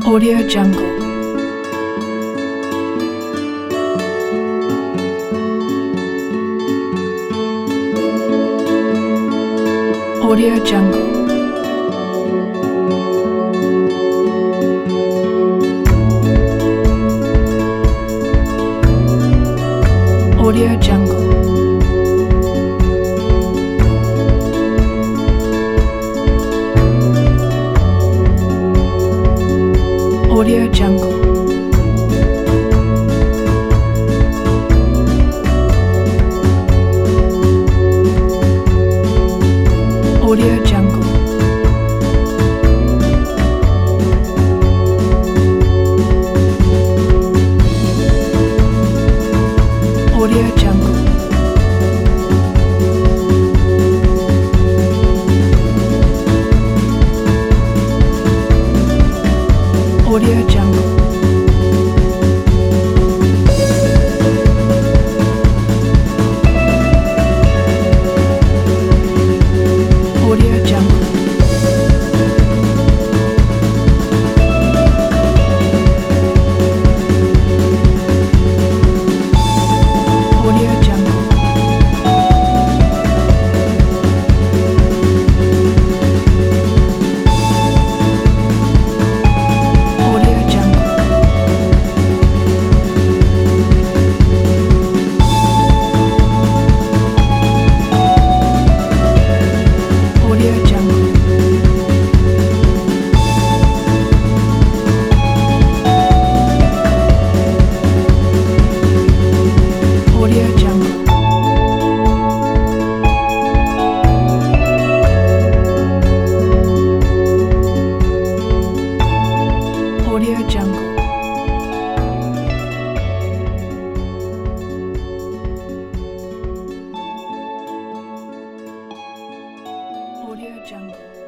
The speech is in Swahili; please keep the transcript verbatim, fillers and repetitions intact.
Audio Jungle. Audio Jungle. Audio Jungle. Audio Jungle. Audio Jungle. Audio Jungle. Audio Jungle. Audio Jungle. Audio Jungle. Audio Jungle. Audio Jungle. Audio Jungle. Audio Jungle. Audio Jungle.